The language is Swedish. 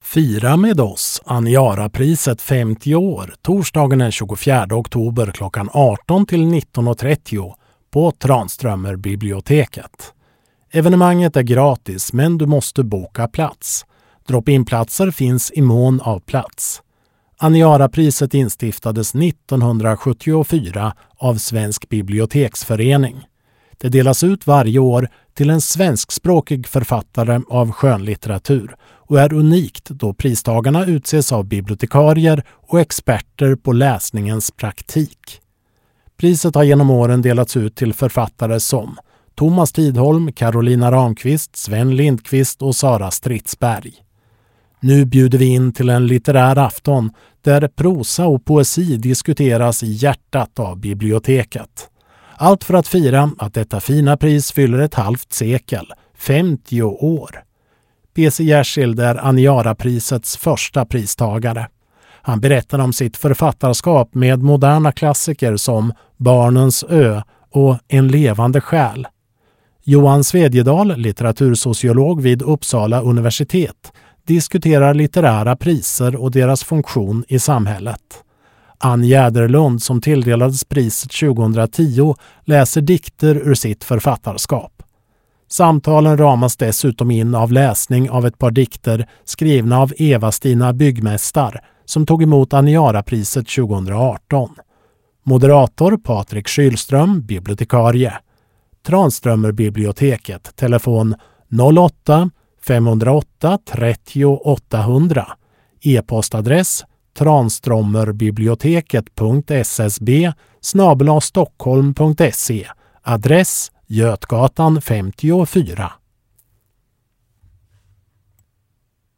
Fira med oss Aniara-priset 50 år torsdagen den 24 oktober klockan 18 till 19.30 på Tranströmerbiblioteket. Evenemanget är gratis men du måste boka plats. Drop-in-platser finns i mån av plats. Aniara-priset instiftades 1974 av Svensk biblioteksförening. Det delas ut varje år till en svenskspråkig författare av skönlitteratur och är unikt då pristagarna utses av bibliotekarier och experter på läsningens praktik. Priset har genom åren delats ut till författare som Thomas Tidholm, Carolina Ramqvist, Sven Lindqvist och Sara Stridsberg. Nu bjuder vi in till en litterär afton där prosa och poesi diskuteras i hjärtat av biblioteket. Allt för att fira att detta fina pris fyller ett halvt sekel, 50 år. P.C. Jersild är Aniara-prisets första pristagare. Han berättar om sitt författarskap med moderna klassiker som Barnens ö och En levande själ. Johan Svedjedal, litteratursociolog vid Uppsala universitet, diskuterar litterära priser och deras funktion i samhället. Ann Jäderlund, som tilldelades priset 2010, läser dikter ur sitt författarskap. Samtalen ramas dessutom in av läsning av ett par dikter skrivna av Eva-Stina Byggmästar som tog emot Aniara-priset 2018. Moderator Patrik Kylström, bibliotekarie. Tranströmerbiblioteket, telefon 08 508 30 800. E-postadress tranströmerbiblioteket.ssb@stockholm.se. Adress Götgatan 54.